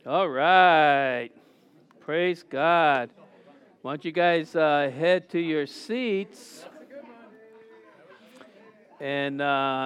All right. Praise God. Why don't you guys head to your seats and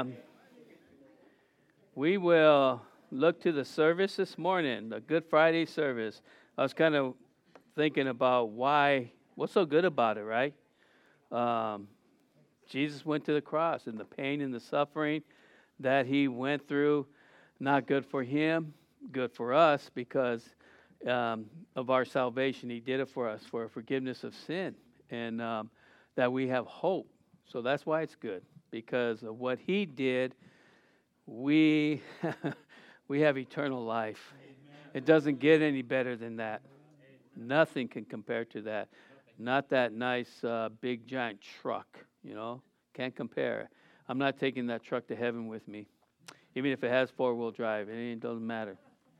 we will look to the service this morning, the Good Friday service. I was kind of thinking about what's so good about it, right? Um, Jesus went to the cross and the pain and the suffering that he went through, not good for him, good for us because of our salvation. He did it for us for forgiveness of sin and that we have hope. So that's why it's good because of what he did. We we have eternal life. It doesn't get any better than that. Nothing can compare to that. Not that nice big giant truck, can't compare. I'm not taking that truck to heaven with me, even if it has four-wheel drive. It doesn't matter.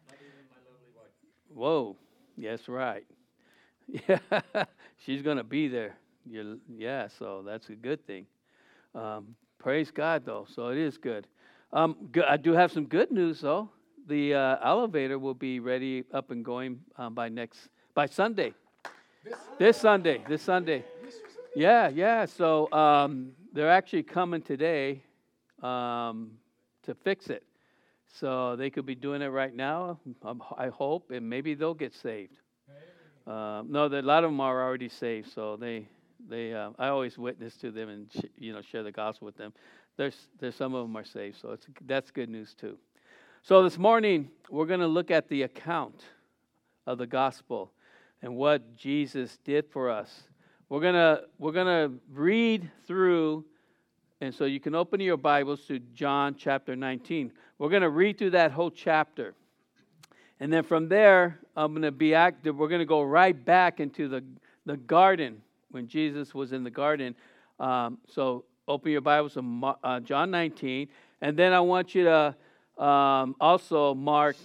Whoa, yes, right. Yeah, she's gonna be there. Yeah, so that's a good thing. Praise God, though. So it is good. I do have some good news, though. The elevator will be ready, up and going by Sunday. This Sunday. Yeah. So they're actually coming today to fix it. So they could be doing it right now. I hope, and maybe they'll get saved. No, a lot of them are already saved. So they I always witness to them and share the gospel with them. There's some of them are saved, so that's good news too. So this morning we're going to look at the account of the gospel and what Jesus did for us. We're gonna read through, and so you can open your Bibles to John chapter 19. We're gonna read through that whole chapter, and then from there we're gonna go right back into the garden when Jesus was in the garden. So open your Bibles to John 19, and then I want you to also mark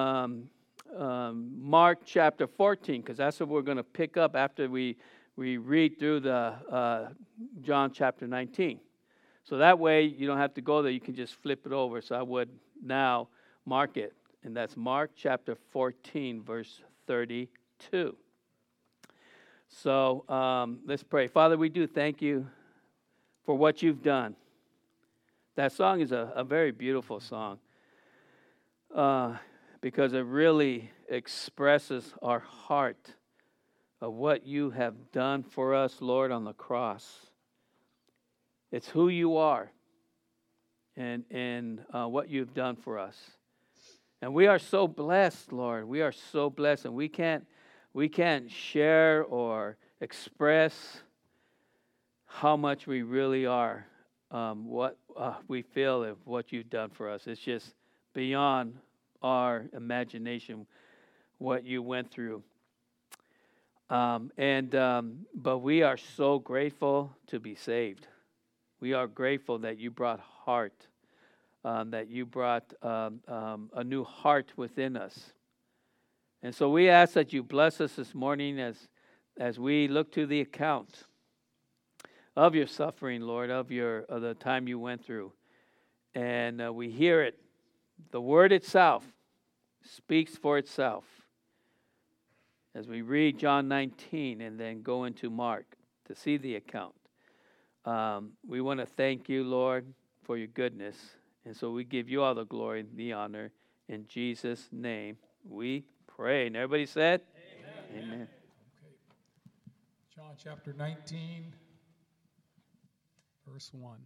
Mark chapter 14, because that's what we're going to pick up after we read through the John chapter 19. So that way you don't have to go there. You can just flip it over. So I would now mark it, and that's Mark chapter 14, verse 32. So let's pray. Father, we do thank you for what you've done. That song is a very beautiful song because it really expresses our heart of what you have done for us, Lord, on the cross. It's who you are and what you've done for us. And we are so blessed, Lord. We are so blessed, and we can't share or express how much we really are, what we feel of what you've done for us. It's just beyond our imagination what you went through. But we are so grateful to be saved. We are grateful that you brought that you brought a new heart within us. And so we ask that you bless us this morning as we look to the account of your suffering, Lord, of the time you went through. And we hear it. The word itself speaks for itself. As we read John 19 and then go into Mark to see the account. We want to thank you, Lord, for your goodness. And so we give you all the glory and the honor. In Jesus' name we pray. And everybody said? Amen. Amen. Okay. John chapter 19, verse 1.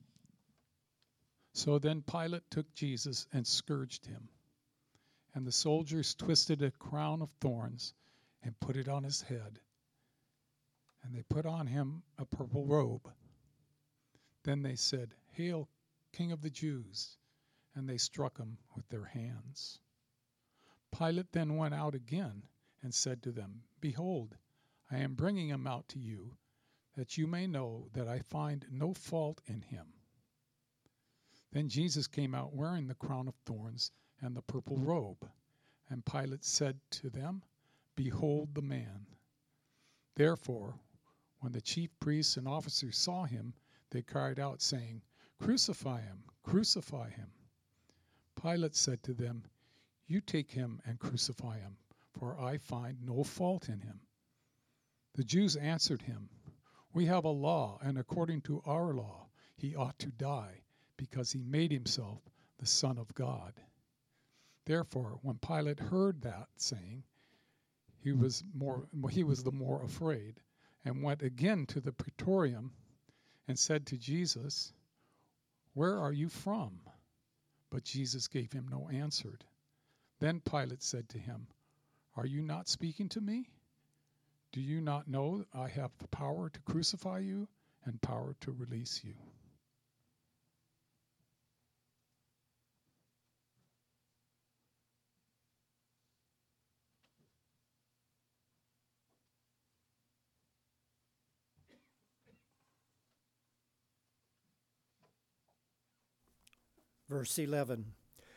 So then Pilate took Jesus and scourged him. And the soldiers twisted a crown of thorns and put it on his head. And they put on him a purple robe. Then they said, "Hail, King of the Jews!" And they struck him with their hands. Pilate then went out again and said to them, "Behold, I am bringing him out to you, that you may know that I find no fault in him." Then Jesus came out wearing the crown of thorns and the purple robe. And Pilate said to them, "Behold the man." Therefore, when the chief priests and officers saw him, they cried out, saying, "Crucify him! Crucify him!" Pilate said to them, You take him and crucify him, for I find no fault in him." The Jews answered him, "We have a law, and according to our law he ought to die, because he made himself the Son of God." Therefore, when Pilate heard that saying, he was the more afraid, and went again to the praetorium and said to Jesus, "Where are you from?" But Jesus gave him no answer. Then Pilate said to him, "Are you not speaking to me? Do you not know I have the power to crucify you and power to release you?" Verse 11.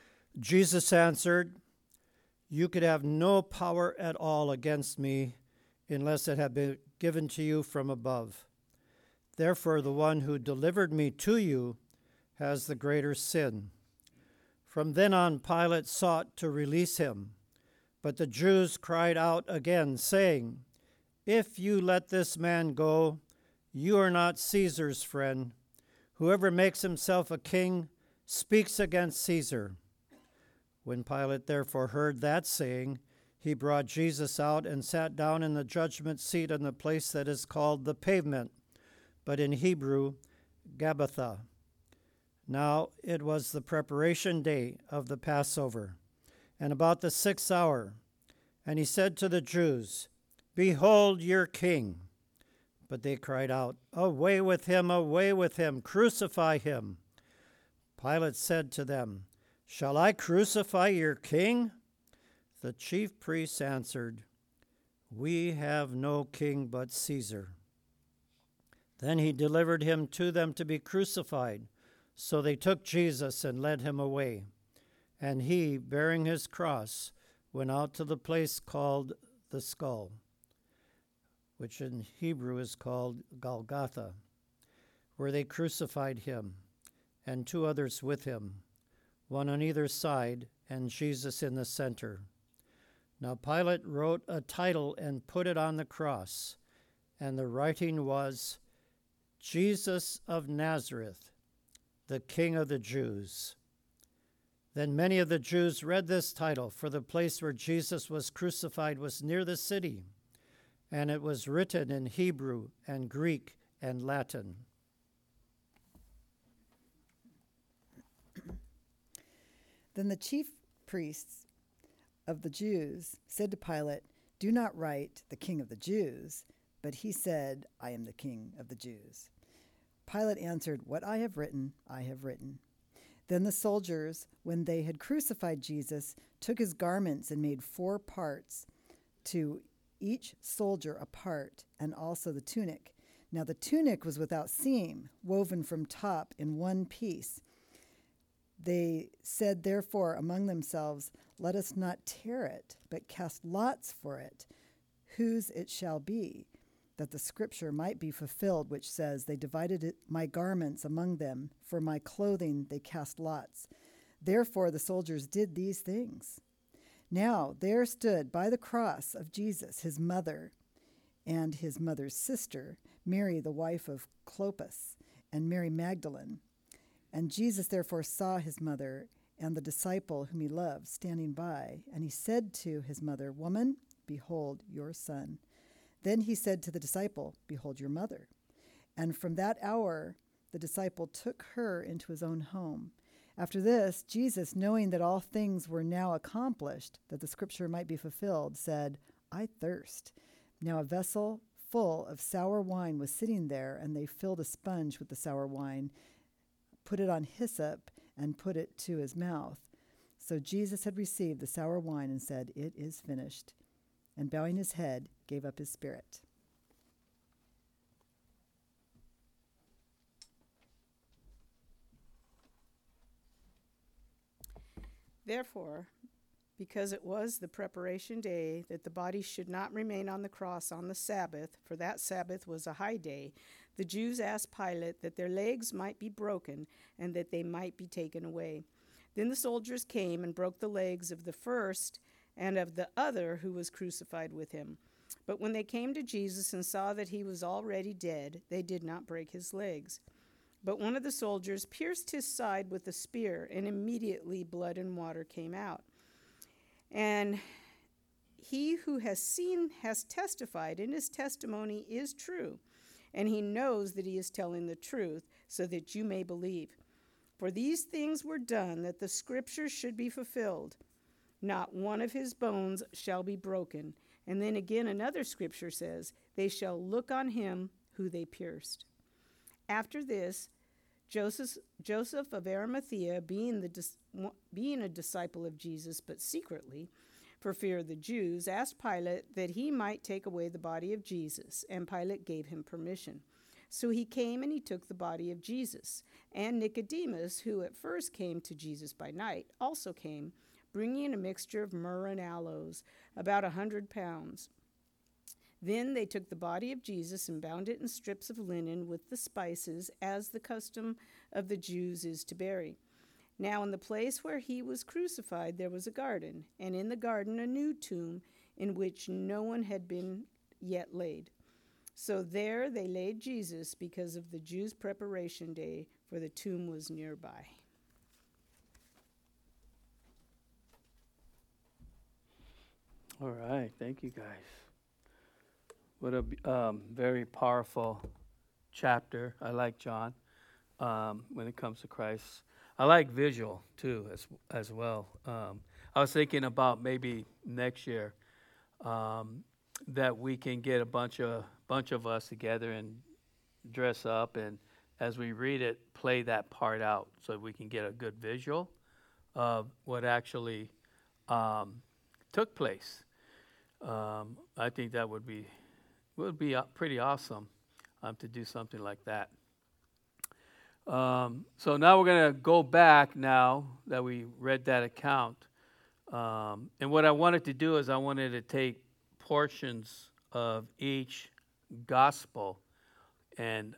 Jesus answered, "You could have no power at all against me unless it had been given to you from above. Therefore, the one who delivered me to you has the greater sin." From then on, Pilate sought to release him, but the Jews cried out again, saying, "If you let this man go, you are not Caesar's friend. Whoever makes himself a king speaks against Caesar." When Pilate therefore heard that saying, he brought Jesus out and sat down in the judgment seat in the place that is called the Pavement, but in Hebrew, Gabbatha. Now it was the preparation day of the Passover, and about the 6th hour. And he said to the Jews, "Behold your king." But they cried out, away with him, crucify him." Pilate said to them, "Shall I crucify your king?" The chief priests answered, "We have no king but Caesar." Then he delivered him to them to be crucified. So they took Jesus and led him away. And he, bearing his cross, went out to the place called the Skull, which in Hebrew is called Golgotha, where they crucified him, and 2 others with him, one on either side, and Jesus in the center. Now Pilate wrote a title and put it on the cross, and the writing was, "Jesus of Nazareth, the King of the Jews." Then many of the Jews read this title, for the place where Jesus was crucified was near the city, and it was written in Hebrew and Greek and Latin. Then the chief priests of the Jews said to Pilate, "Do not write, 'The King of the Jews,' but he said, 'I am the King of the Jews.'" Pilate answered, "What I have written, I have written." Then the soldiers, when they had crucified Jesus, took his garments and made 4 parts, to each soldier a part, and also the tunic. Now the tunic was without seam, woven from top in one piece. They said therefore among themselves, "Let us not tear it, but cast lots for it, whose it shall be," that the scripture might be fulfilled, which says, "They divided my garments among them, for my clothing they cast lots." Therefore the soldiers did these things. Now there stood by the cross of Jesus his mother and his mother's sister, Mary the wife of Clopas, and Mary Magdalene. And Jesus therefore saw his mother and the disciple whom he loved standing by, and he said to his mother, "Woman, behold your son." Then he said to the disciple, "Behold your mother." And from that hour the disciple took her into his own home. After this, Jesus, knowing that all things were now accomplished, that the scripture might be fulfilled, said, "I thirst." Now a vessel full of sour wine was sitting there, and they filled a sponge with the sour wine, put it on hyssop, and put it to his mouth. So Jesus had received the sour wine and said, "It is finished." And bowing his head, gave up his spirit. Therefore, because it was the preparation day, that the body should not remain on the cross on the Sabbath, for that Sabbath was a high day, the Jews asked Pilate that their legs might be broken and that they might be taken away. Then the soldiers came and broke the legs of the first and of the other who was crucified with him. But when they came to Jesus and saw that he was already dead, they did not break his legs. But one of the soldiers pierced his side with a spear, and immediately blood and water came out. And he who has seen has testified, and his testimony is true. And he knows that he is telling the truth, so that you may believe. For these things were done, that the scriptures should be fulfilled. Not one of his bones shall be broken. And then again another scripture says, they shall look on him who they pierced. After this, Joseph of Arimathea, being a disciple of Jesus, but secretly, for fear of the Jews, asked Pilate that he might take away the body of Jesus, and Pilate gave him permission. So he came and he took the body of Jesus. And Nicodemus, who at first came to Jesus by night, also came, bringing a mixture of myrrh and aloes, about 100 pounds. Then they took the body of Jesus and bound it in strips of linen with the spices, as the custom of the Jews is to bury. Now in the place where he was crucified there was a garden, and in the garden a new tomb in which no one had been yet laid. So there they laid Jesus because of the Jews' preparation day, for the tomb was nearby. All right, thank you guys. What a very powerful chapter. I like John when it comes to Christ. I like visual too as well. I was thinking about maybe next year that we can get a bunch of us together and dress up, and as we read it, play that part out so we can get a good visual of what actually took place. I think that would be pretty awesome to do something like that. So now we're going to go back now that we read that account. And what I wanted to do is I wanted to take portions of each gospel and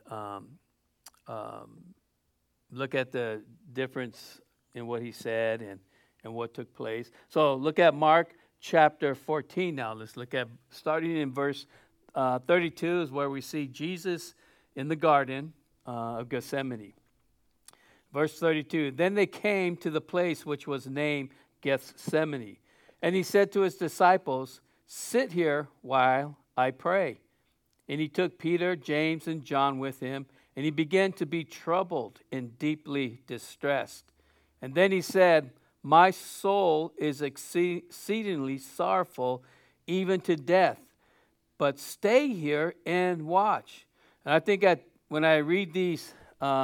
look at the difference in what he said and what took place. So look at Mark chapter 14 now. Let's look at, starting in verse 32 is where we see Jesus in the garden of Gethsemane. Verse 32, then they came to the place which was named Gethsemane. And he said to his disciples, sit here while I pray. And he took Peter, James, and John with him, and he began to be troubled and deeply distressed. And then he said, my soul is exceedingly sorrowful, even to death. But stay here and watch. And I think when I read these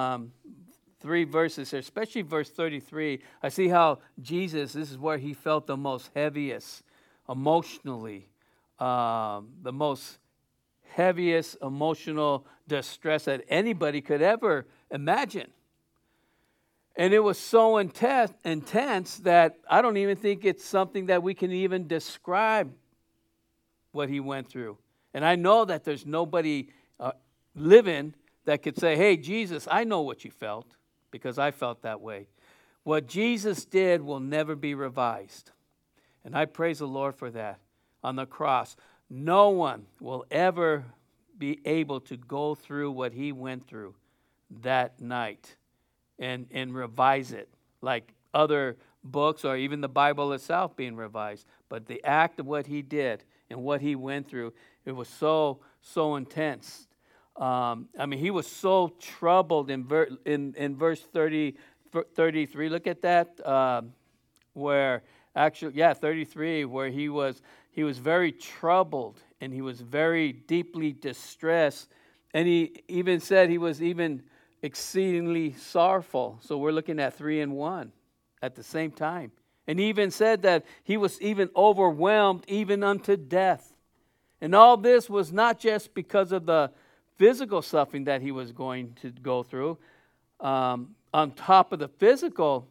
three verses here, especially verse 33, I see how Jesus, this is where he felt the most heaviest emotionally, the most heaviest emotional distress that anybody could ever imagine. And it was so intense that I don't even think it's something that we can even describe what he went through. And I know that there's nobody living that could say, hey, Jesus, I know what you felt, because I felt that way. What Jesus did will never be revised. And I praise the Lord for that. On the cross, no one will ever be able to go through what he went through that night and revise it like other books or even the Bible itself being revised. But the act of what he did and what he went through, it was so intense. He was so troubled in verse 33. Look at that, where actually, 33, where he was very troubled and he was very deeply distressed. And he even said he was even exceedingly sorrowful. So we're looking at 3 and 1 at the same time. And he even said that he was even overwhelmed even unto death. And all this was not just because of the physical suffering that he was going to go through. On top of the physical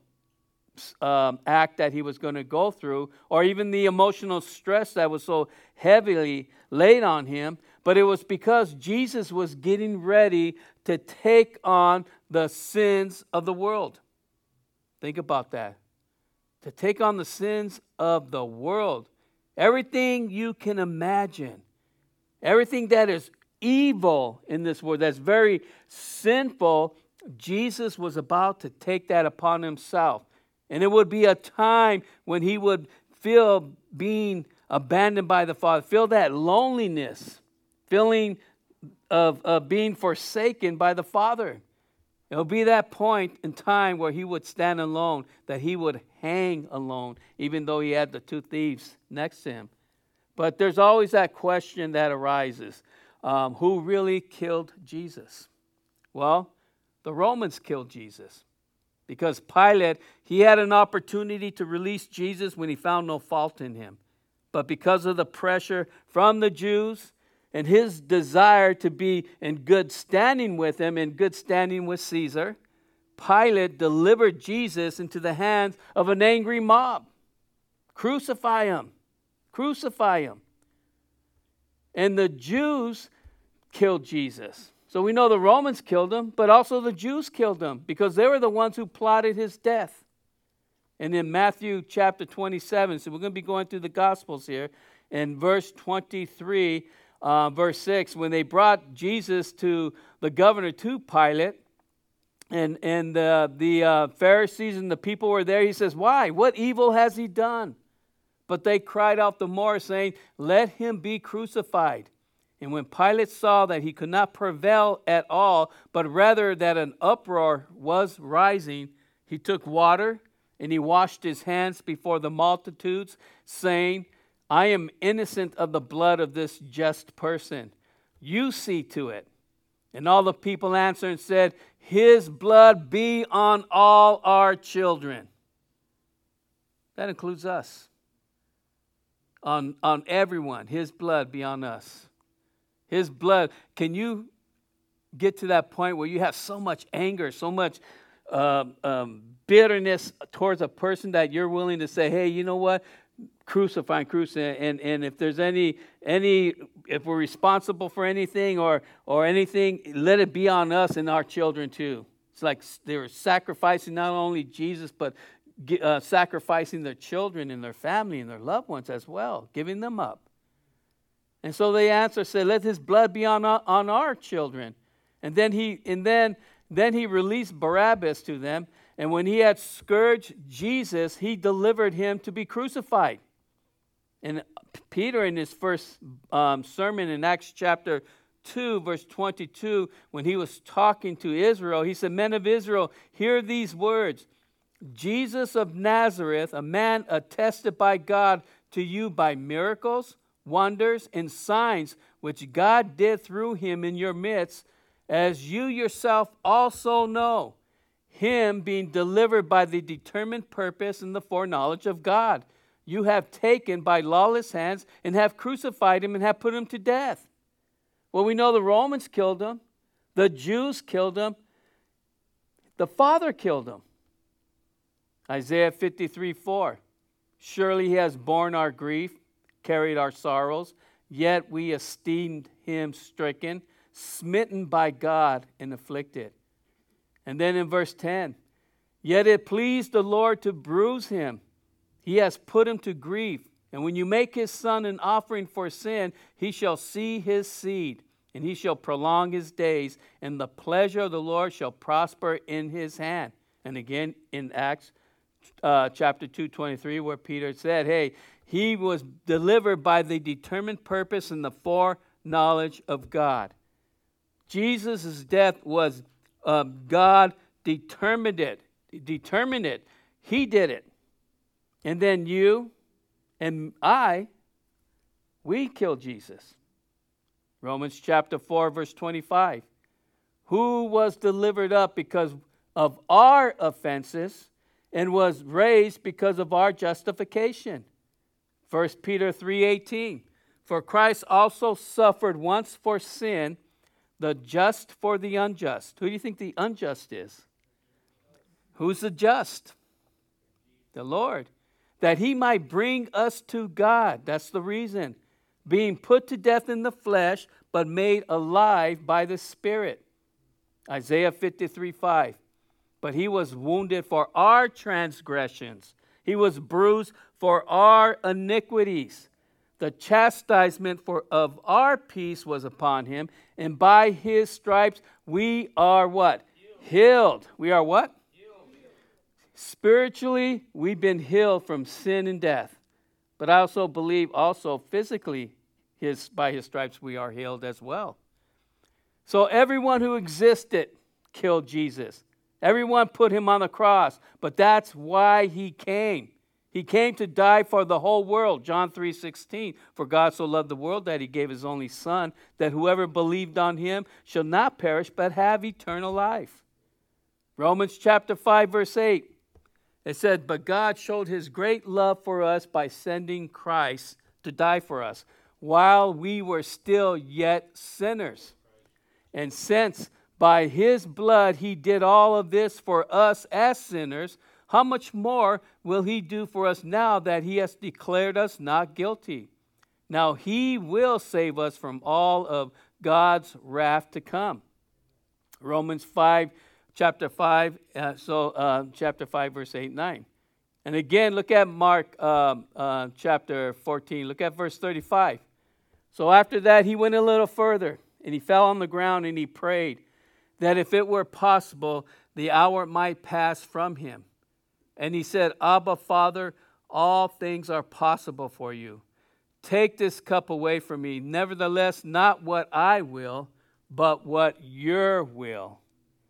act that he was going to go through, or even the emotional stress that was so heavily laid on him, but it was because Jesus was getting ready to take on the sins of the world. Think about that. to take on the sins of the world. Everything you can imagine, everything that is evil in this world, that's very sinful, Jesus was about to take that upon himself. And it would be a time when he would feel being abandoned by the Father, feel that loneliness, feeling of being forsaken by the Father. It will be that point in time where he would stand alone, that he would hang alone, even though he had the two thieves next to him. But there's always that question that arises. Who really killed Jesus? Well, the Romans killed Jesus. Because Pilate, he had an opportunity to release Jesus when he found no fault in him. But because of the pressure from the Jews and his desire to be in good standing with him, in good standing with Caesar, Pilate delivered Jesus into the hands of an angry mob. Crucify him. Crucify him. And the Jews killed Jesus. So we know the Romans killed him, but also the Jews killed him because they were the ones who plotted his death. And in Matthew chapter 27, so we're going to be going through the Gospels here, in verse 23, verse 6, when they brought Jesus to the governor, to Pilate, and the Pharisees and the people were there, he says, why? What evil has he done? But they cried out the more, saying, let him be crucified. And when Pilate saw that he could not prevail at all, but rather that an uproar was rising, he took water and he washed his hands before the multitudes, saying, I am innocent of the blood of this just person. You see to it. And all the people answered and said, his blood be on all our children. That includes us. On everyone, his blood be on us. His blood. Can you get to that point where you have so much anger, so much bitterness towards a person that you're willing to say, hey, you know what? Crucify. And if there's any, if we're responsible for anything or anything, let it be on us and our children too. It's like they were sacrificing not only Jesus, but sacrificing their children and their family and their loved ones as well, giving them up. And so they answered, said, let his blood be on our children. And then he released Barabbas to them. And when he had scourged Jesus, he delivered him to be crucified. And Peter, in his first sermon in Acts chapter 2, verse 22, when he was talking to Israel, he said, men of Israel, hear these words. Jesus of Nazareth, a man attested by God to you by miracles, wonders, and signs which God did through him in your midst, as you yourself also know, him being delivered by the determined purpose and the foreknowledge of God. You have taken by lawless hands and have crucified him and have put him to death. Well, we know the Romans killed him. The Jews killed him. The Father killed him. Isaiah 53:4. Surely he has borne our grief, carried our sorrows, yet we esteemed him stricken, smitten by God, and afflicted. And then in verse 10, yet it pleased the Lord to bruise him. He has put him to grief. And when you make his son an offering for sin, he shall see his seed, and he shall prolong his days, and the pleasure of the Lord shall prosper in his hand. And again in Acts chapter 2:23, where Peter said, hey, he was delivered by the determined purpose and the foreknowledge of God. Jesus' death was God determined it. He did it. And then you and we killed Jesus. Romans chapter 4, verse 25. Who was delivered up because of our offenses and was raised because of our justification. 1 Peter 3:18. For Christ also suffered once for sin, the just for the unjust. Who do you think the unjust is? Who's the just? The Lord. That he might bring us to God. That's the reason. Being put to death in the flesh, but made alive by the Spirit. Isaiah 53:5. But he was wounded for our transgressions. He was bruised for our iniquities. The chastisement of our peace was upon him, and by his stripes we are what? Healed. We are what? Spiritually, we've been healed from sin and death. But I also believe physically, by his stripes we are healed as well. So everyone who existed killed Jesus. Everyone put him on the cross. But that's why he came. He came to die for the whole world. John 3:16. For God so loved the world that he gave his only Son, that whoever believed on him shall not perish but have eternal life. Romans chapter 5 verse 8. It said, but God showed his great love for us by sending Christ to die for us while we were still yet sinners. And since by his blood he did all of this for us as sinners, how much more will he do for us now that he has declared us not guilty? Now he will save us from all of God's wrath to come. Romans 5, chapter 5, chapter 5, verse 8 and 9. And again, look at Mark chapter 14. Look at verse 35. So after that, he went a little further, and he fell on the ground, and he prayed that if it were possible, the hour might pass from him. And he said, Abba, Father, all things are possible for you. Take this cup away from me. Nevertheless, not what I will, but what your will.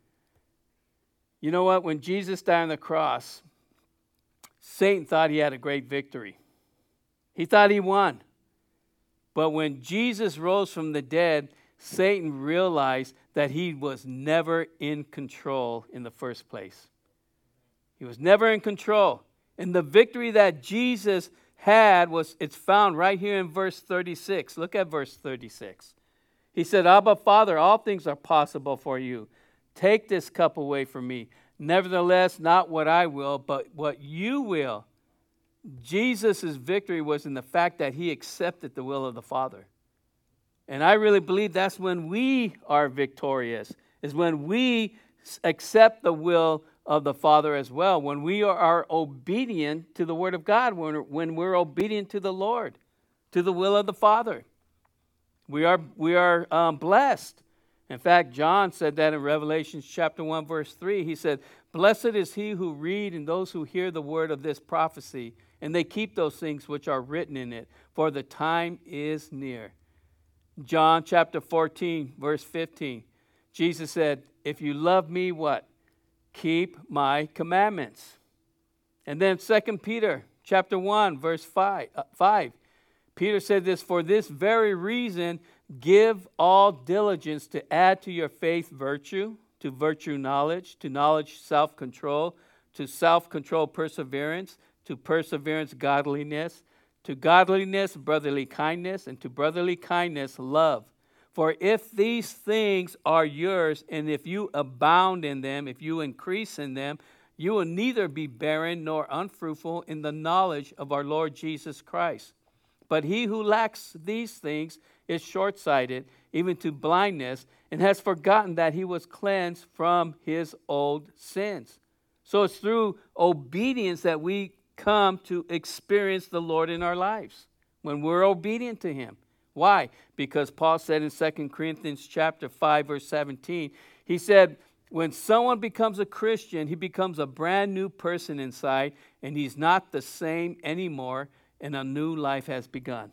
You know what? When Jesus died on the cross, Satan thought he had a great victory. He thought he won. But when Jesus rose from the dead, Satan realized that he was never in control in the first place. He was never in control. And the victory that Jesus had it's found right here in verse 36. Look at verse 36. He said, Abba, Father, all things are possible for you. Take this cup away from me. Nevertheless, not what I will, but what you will. Jesus' victory was in the fact that he accepted the will of the Father. And I really believe that's when we are victorious, is when we accept the will of the Father as well, when we are obedient to the Word of God, when we're obedient to the Lord, to the will of the Father. We are blessed. In fact, John said that in Revelation chapter 1, verse 3. He said, blessed is he who read and those who hear the word of this prophecy, and they keep those things which are written in it, for the time is near. John chapter 14, verse 15. Jesus said, if you love me, what? Keep my commandments. And then 2 Peter chapter 1, verse 5. Peter said this, for this very reason, give all diligence to add to your faith virtue, to virtue knowledge, to knowledge self-control, to self-control perseverance, to perseverance godliness, to godliness brotherly kindness, and to brotherly kindness love. For if these things are yours, and if you abound in them, if you increase in them, you will neither be barren nor unfruitful in the knowledge of our Lord Jesus Christ. But he who lacks these things is short-sighted, even to blindness, and has forgotten that he was cleansed from his old sins. So it's through obedience that we come to experience the Lord in our lives, when we're obedient to him. Why? Because Paul said in 2 Corinthians chapter 5, verse 17, he said, when someone becomes a Christian, he becomes a brand new person inside, and he's not the same anymore, and a new life has begun.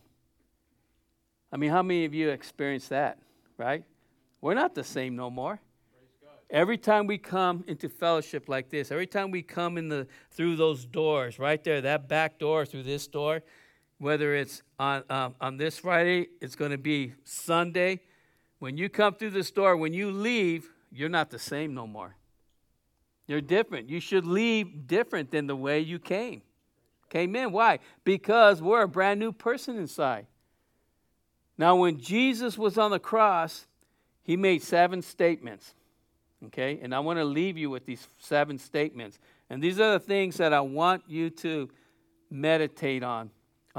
I mean, how many of you experienced that, right? We're not the same no more. Every time we come into fellowship like this, every time we come through those doors, right there, that back door through this door, whether it's on this Friday, it's going to be Sunday. When you come through this door, when you leave, you're not the same no more. You're different. You should leave different than the way you came in. Why? Because we're a brand new person inside. Now, when Jesus was on the cross, he made 7 statements. Okay? And I want to leave you with these 7 statements. And these are the things that I want you to meditate on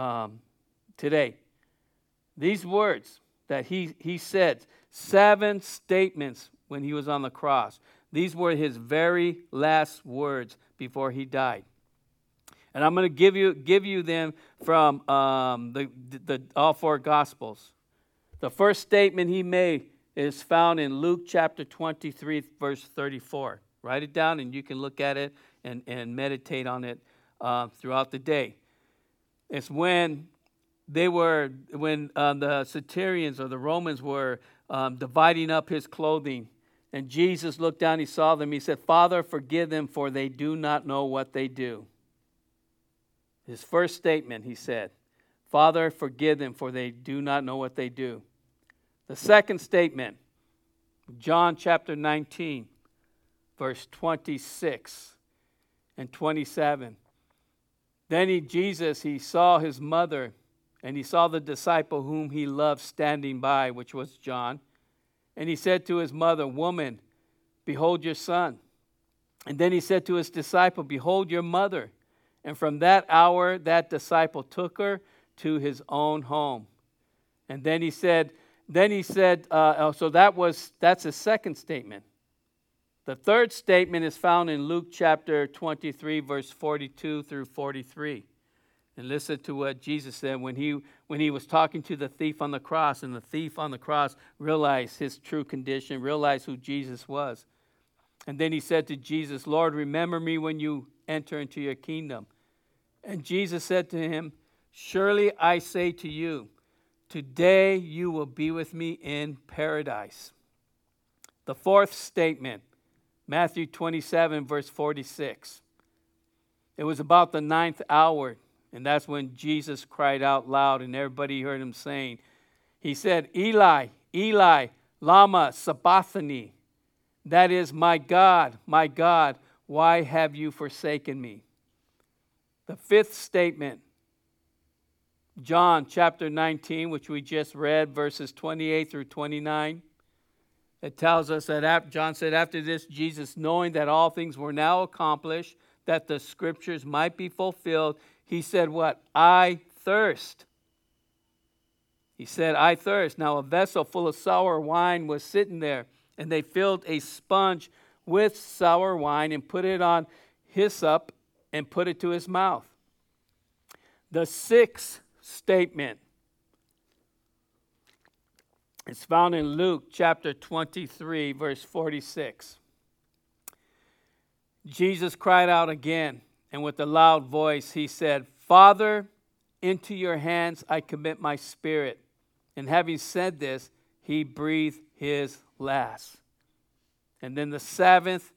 today. These words that he said, 7 statements when he was on the cross. These were his very last words before he died. And I'm going to give you them from the all four Gospels. The first statement he made is found in Luke chapter 23, verse 34. Write it down, and you can look at it and meditate on it throughout the day. It's when the Centurions or the Romans were dividing up his clothing, and Jesus looked down, he saw them, he said, Father, forgive them, for they do not know what they do. His first statement, he said, Father, forgive them, for they do not know what they do. The second statement, John chapter 19, verse 26 and 27. Then Jesus saw his mother, and he saw the disciple whom he loved standing by, which was John. And he said to his mother, Woman, behold your son. And then he said to his disciple, Behold your mother. And from that hour, that disciple took her to his own home. And then he said, so that's his second statement. The third statement is found in Luke chapter 23, verse 42 through 43. And listen to what Jesus said when he was talking to the thief on the cross, and the thief on the cross realized his true condition, realized who Jesus was. And then he said to Jesus, Lord, remember me when you enter into your kingdom. And Jesus said to him, Surely I say to you, today you will be with me in paradise. The fourth statement, Matthew 27, verse 46. It was about the 9th hour, and that's when Jesus cried out loud, and everybody heard him saying, he said, Eli, Eli, lama sabachthani. That is, my God, why have you forsaken me? The fifth statement, John chapter 19, which we just read, verses 28 through 29. It tells us that John said, after this, Jesus, knowing that all things were now accomplished, that the scriptures might be fulfilled, he said what? I thirst. He said, I thirst. Now a vessel full of sour wine was sitting there, and they filled a sponge with sour wine and put it on hyssop and put it to his mouth. The sixth statement is found in Luke chapter 23, verse 46. Jesus cried out again, and with a loud voice he said, Father, into your hands I commit my spirit. And having said this, he breathed his last. And then the seventh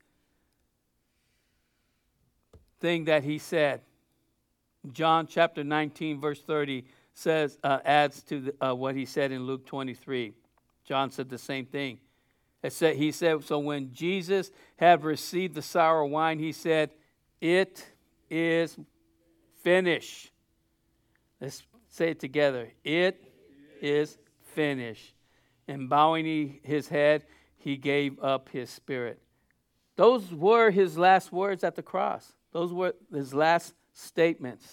thing that he said, John chapter 19, verse 30, says adds to what he said in Luke 23. John said the same thing. He said, so when Jesus had received the sour wine, he said, it is finished. Let's say it together. It is finished. And bowing his head, he gave up his spirit. Those were his last words at the cross. Those were his last statements.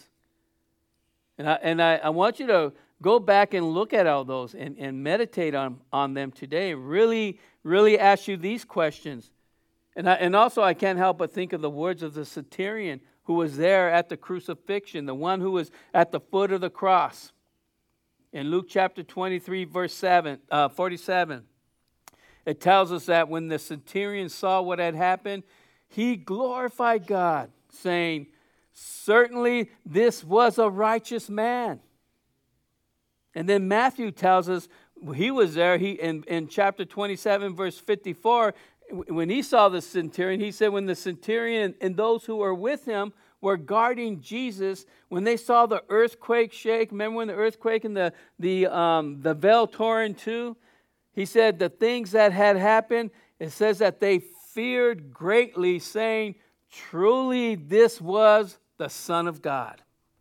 And I want you to go back and look at all those and meditate on them today. Really, really ask you these questions. And also I can't help but think of the words of the centurion who was there at the crucifixion, the one who was at the foot of the cross. In Luke chapter 23, verse 47, it tells us that when the centurion saw what had happened, he glorified God, saying, certainly this was a righteous man. And then Matthew tells us he was there. In chapter 27, verse 54, when he saw the centurion, he said when the centurion and those who were with him were guarding Jesus, when they saw the earthquake shake, remember when the earthquake and the veil tore in two? He said the things that had happened, it says that they feared greatly, saying, truly this was the Son of God.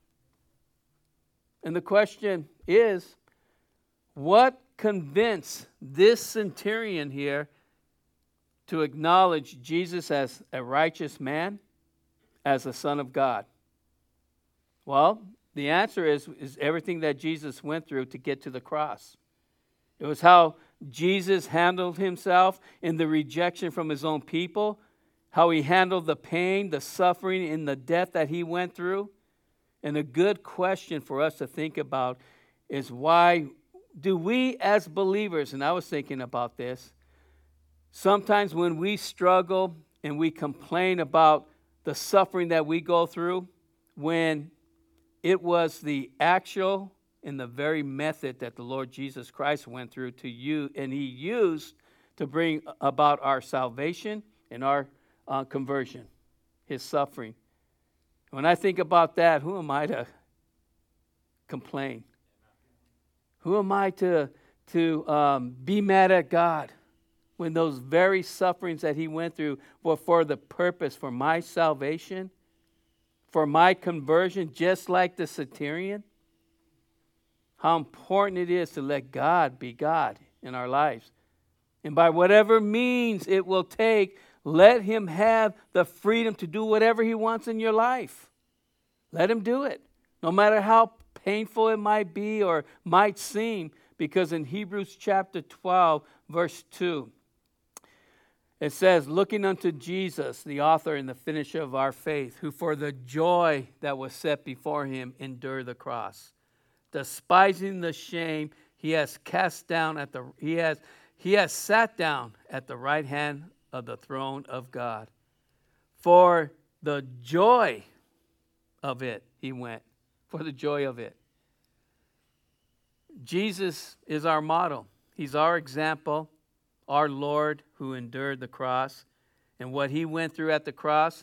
And the question is, what convinced this centurion here to acknowledge Jesus as a righteous man, as the Son of God? Well, the answer is everything that Jesus went through to get to the cross. It was how Jesus handled himself in the rejection from his own people, how he handled the pain, the suffering, and the death that he went through. And a good question for us to think about is, why do we as believers, and I was thinking about this, sometimes when we struggle and we complain about the suffering that we go through, when it was the actual and the very method that the Lord Jesus Christ went through to you, and he used to bring about our salvation and our conversion, his suffering. When I think about that, who am I to complain? Who am I to be mad at God when those very sufferings that he went through were for the purpose, for my salvation, for my conversion, just like the centurion? How important it is to let God be God in our lives. And by whatever means it will take, let him have the freedom to do whatever he wants in your life. Let him do it, no matter how painful it might be or might seem, because in Hebrews chapter 12, verse 2, it says, looking unto Jesus, the author and the finisher of our faith, who for the joy that was set before him endured the cross, despising the shame, he has sat down at the right hand of the throne of God. For the joy of it, he went. For the joy of it. Jesus is our model. He's our example, our Lord who endured the cross. And what he went through at the cross,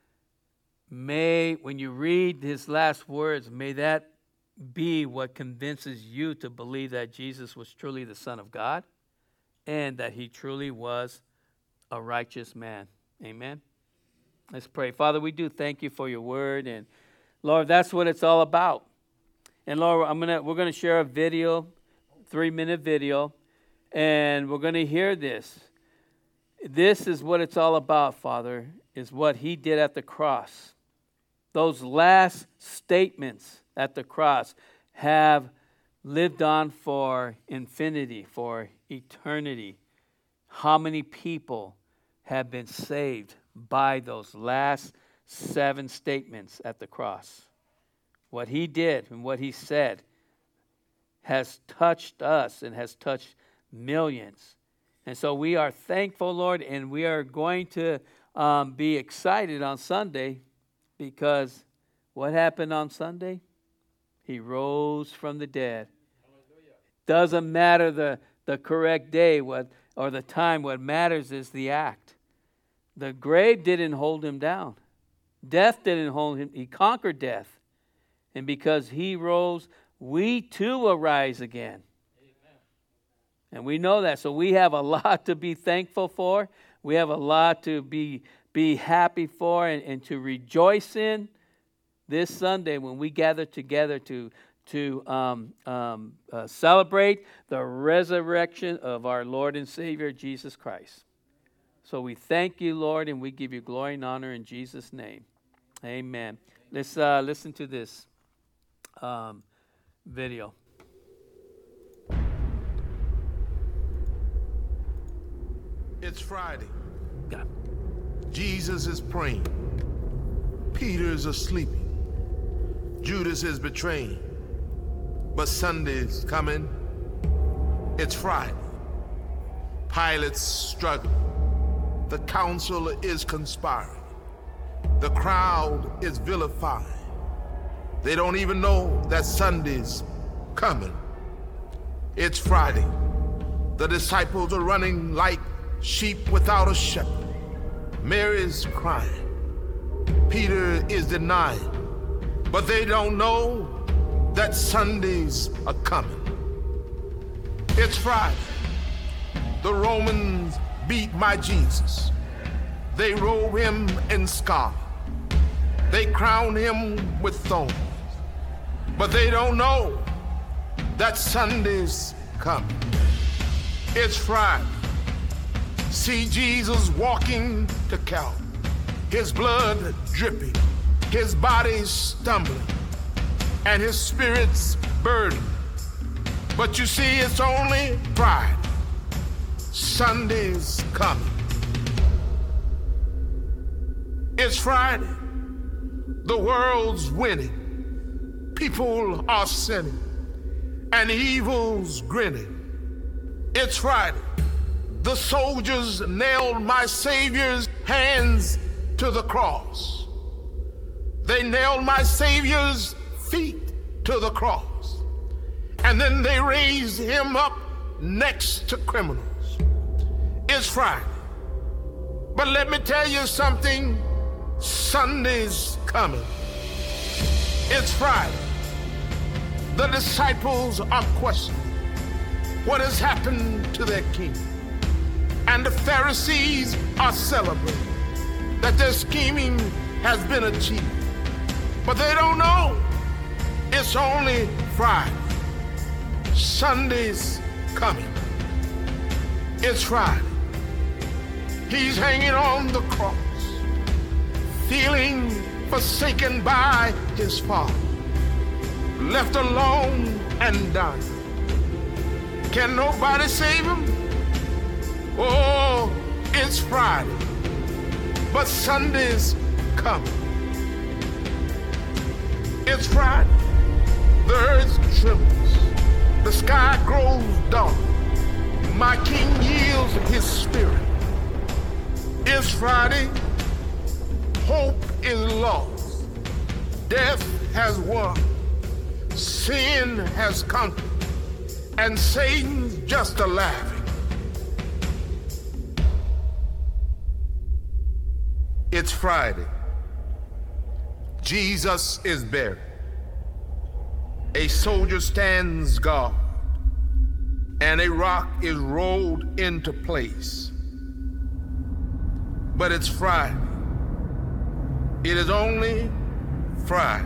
when you read his last words, may that be what convinces you to believe that Jesus was truly the Son of God and that he truly was a righteous man. Amen. Let's pray. Father, we do thank you for your word, and Lord, that's what it's all about. And Lord, we're going to share a video, 3-minute video, and we're going to hear this. This is what it's all about, Father, is what he did at the cross. Those last statements at the cross have lived on for infinity, for eternity. How many people have been saved by those last 7 statements at the cross? What he did and what he said has touched us and has touched millions. And so we are thankful, Lord, and we are going to be excited on Sunday, because what happened on Sunday? He rose from the dead. Hallelujah. Doesn't matter the correct day or the time. What matters is the act. The grave didn't hold him down. Death didn't hold him. He conquered death. And because he rose, we too will rise again. Amen. And we know that. So we have a lot to be thankful for. We have a lot to be happy for and to rejoice in this Sunday when we gather together to celebrate the resurrection of our Lord and Savior, Jesus Christ. So we thank you, Lord, and we give you glory and honor in Jesus' name. Amen. Let's listen to this video. It's Friday. Yeah. Jesus is praying. Peter is asleep. Judas is betraying. But Sunday's coming. It's Friday. Pilate's struggling. The council is conspiring. The crowd is vilifying. They don't even know that Sunday's coming. It's Friday. The disciples are running like sheep without a shepherd. Mary's crying. Peter is denying. But they don't know that Sundays are coming. It's Friday. The Romans beat my Jesus. They robe him in scarlet. They crown him with thorns. But they don't know that Sunday's coming. It's Friday. See Jesus walking to Calvary. His blood dripping, his body stumbling, and his spirit's burdened. But you see, it's only Friday. Sunday's coming. It's Friday. The world's winning. People are sinning and evil's grinning. It's Friday. The soldiers nailed my Savior's hands to the cross. They nailed my Savior's feet to the cross. And then they raised him up next to criminals. It's Friday. But let me tell you something, Sunday's coming. It's Friday. The disciples are questioning what has happened to their king. And the Pharisees are celebrating that their scheming has been achieved. But they don't know it's only Friday. Sunday's coming. It's Friday. He's hanging on the cross, feeling forsaken by his Father, left alone and dying. Can nobody save him? Oh, it's Friday, but Sunday's coming. It's Friday. The earth trembles. The sky grows dark. My King yields his spirit. It's Friday. Hope is lost. Death has won. Sin has conquered. And Satan's just a laughing. It's Friday. Jesus is buried. A soldier stands guard, and a rock is rolled into place. But it's Friday. It is only Friday.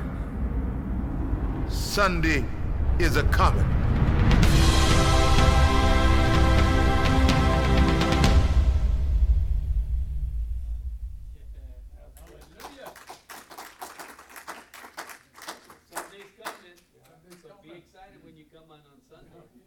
Sunday is a coming. Sunday's coming. So be excited when you come on Sunday.